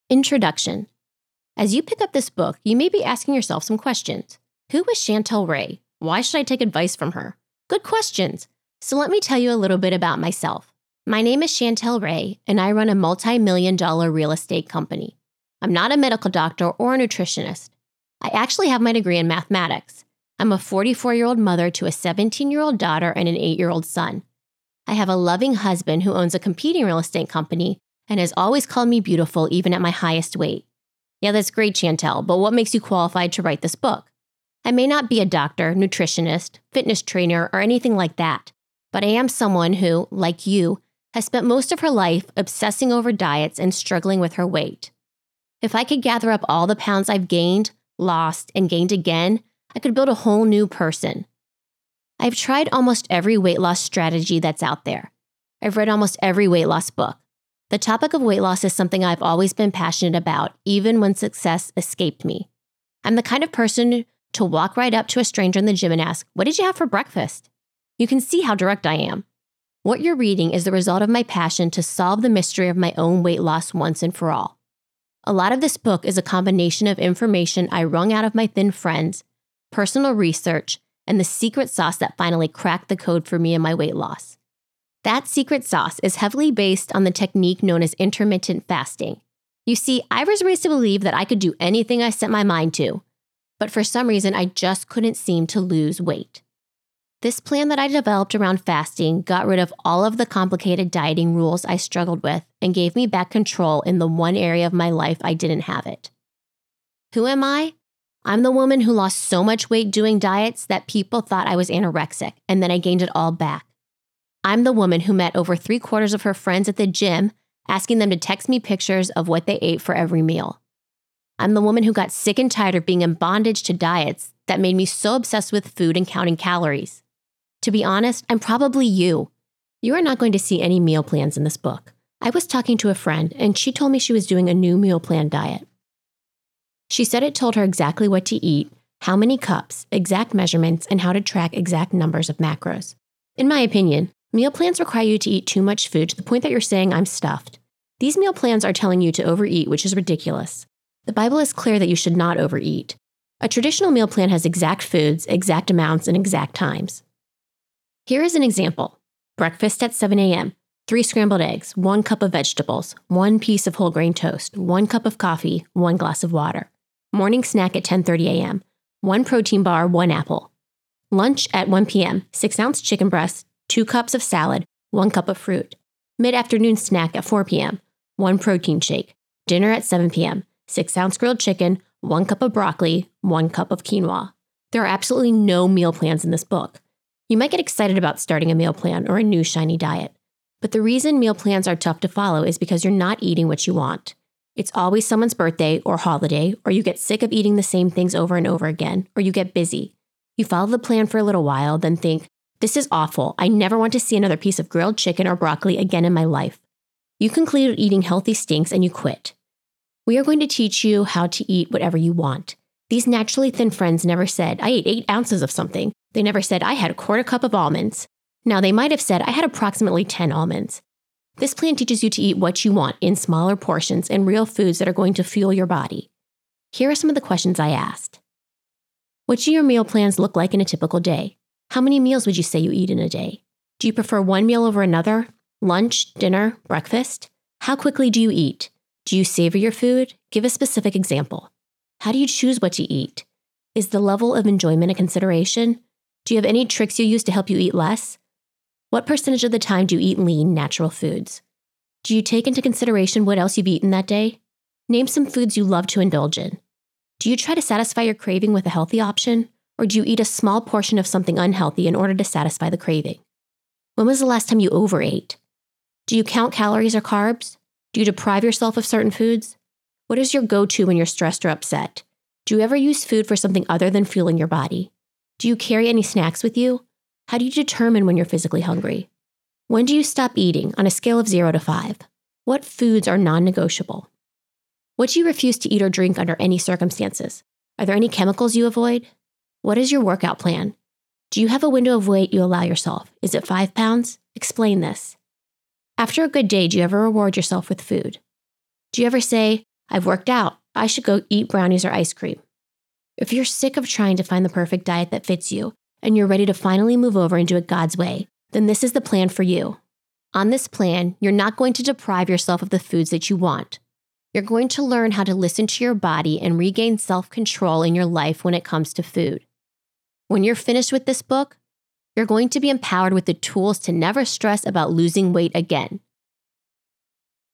Introduction. As you pick up this book, you may be asking yourself some questions. Who is Chantel Ray? Why should I take advice from her? Good questions. So let me tell you a little bit about myself. My name is Chantel Ray, and I run a multi-million-dollar real estate company. I'm not a medical doctor or a nutritionist. I actually have my degree in mathematics. I'm a 44-year-old mother to a 17-year-old daughter and an 8-year-old son. I have a loving husband who owns a competing real estate company and has always called me beautiful even at my highest weight. Yeah, that's great, Chantel, but what makes you qualified to write this book? I may not be a doctor, nutritionist, fitness trainer, or anything like that, but I am someone who, like you, has spent most of her life obsessing over diets and struggling with her weight. If I could gather up all the pounds I've gained, lost, and gained again, I could build a whole new person. I've tried almost every weight loss strategy that's out there. I've read almost every weight loss book. The topic of weight loss is something I've always been passionate about, even when success escaped me. I'm the kind of person to walk right up to a stranger in the gym and ask, "What did you have for breakfast?" You can see how direct I am. What you're reading is the result of my passion to solve the mystery of my own weight loss once and for all. A lot of this book is a combination of information I wrung out of my thin friends, personal research, and the secret sauce that finally cracked the code for me and my weight loss. That secret sauce is heavily based on the technique known as intermittent fasting. You see, I was raised to believe that I could do anything I set my mind to, but for some reason I just couldn't seem to lose weight. This plan that I developed around fasting got rid of all of the complicated dieting rules I struggled with and gave me back control in the one area of my life I didn't have it. Who am I? I'm the woman who lost so much weight doing diets that people thought I was anorexic, and then I gained it all back. I'm the woman who met over 3/4 of her friends at the gym, asking them to text me pictures of what they ate for every meal. I'm the woman who got sick and tired of being in bondage to diets that made me so obsessed with food and counting calories. To be honest, I'm probably you. You are not going to see any meal plans in this book. I was talking to a friend, and she told me she was doing a new meal plan diet. She said it told her exactly what to eat, how many cups, exact measurements, and how to track exact numbers of macros. In my opinion, meal plans require you to eat too much food to the point that you're saying, "I'm stuffed." These meal plans are telling you to overeat, which is ridiculous. The Bible is clear that you should not overeat. A traditional meal plan has exact foods, exact amounts, and exact times. Here is an example. Breakfast at 7 a.m., 3 scrambled eggs, 1 cup of vegetables, 1 piece of whole grain toast, 1 cup of coffee, 1 glass of water. Morning snack at 10:30 a.m., 1 protein bar, 1 apple. Lunch at 1 p.m., 6-ounce chicken breast, 2 cups of salad, 1 cup of fruit. Mid-afternoon snack at 4 p.m., 1 protein shake. Dinner at 7 p.m., 6-ounce grilled chicken, 1 cup of broccoli, 1 cup of quinoa. There are absolutely no meal plans in this book. You might get excited about starting a meal plan or a new shiny diet. But the reason meal plans are tough to follow is because you're not eating what you want. It's always someone's birthday or holiday, or you get sick of eating the same things over and over again, or you get busy. You follow the plan for a little while, then think, "This is awful. I never want to see another piece of grilled chicken or broccoli again in my life." You conclude eating healthy stinks and you quit. We are going to teach you how to eat whatever you want. These naturally thin friends never said, "I ate 8 ounces of something." They never said, "I had a 1/4 cup of almonds." Now, they might have said, "I had approximately 10 almonds." This plan teaches you to eat what you want in smaller portions and real foods that are going to fuel your body. Here are some of the questions I asked. What do your meal plans look like in a typical day? How many meals would you say you eat in a day? Do you prefer one meal over another? Lunch, dinner, breakfast? How quickly do you eat? Do you savor your food? Give a specific example. How do you choose what to eat? Is the level of enjoyment a consideration? Do you have any tricks you use to help you eat less? What percentage of the time do you eat lean, natural foods? Do you take into consideration what else you've eaten that day? Name some foods you love to indulge in. Do you try to satisfy your craving with a healthy option, or do you eat a small portion of something unhealthy in order to satisfy the craving? When was the last time you overate? Do you count calories or carbs? Do you deprive yourself of certain foods? What is your go-to when you're stressed or upset? Do you ever use food for something other than fueling your body? Do you carry any snacks with you? How do you determine when you're physically hungry? When do you stop eating on a scale of 0 to 5? What foods are non-negotiable? What do you refuse to eat or drink under any circumstances? Are there any chemicals you avoid? What is your workout plan? Do you have a window of weight you allow yourself? Is it 5 pounds? Explain this. After a good day, do you ever reward yourself with food? Do you ever say, I've worked out. I should go eat brownies or ice cream. If you're sick of trying to find the perfect diet that fits you, and you're ready to finally move over and do it God's way, then this is the plan for you. On this plan, you're not going to deprive yourself of the foods that you want. You're going to learn how to listen to your body and regain self-control in your life when it comes to food. When you're finished with this book, you're going to be empowered with the tools to never stress about losing weight again.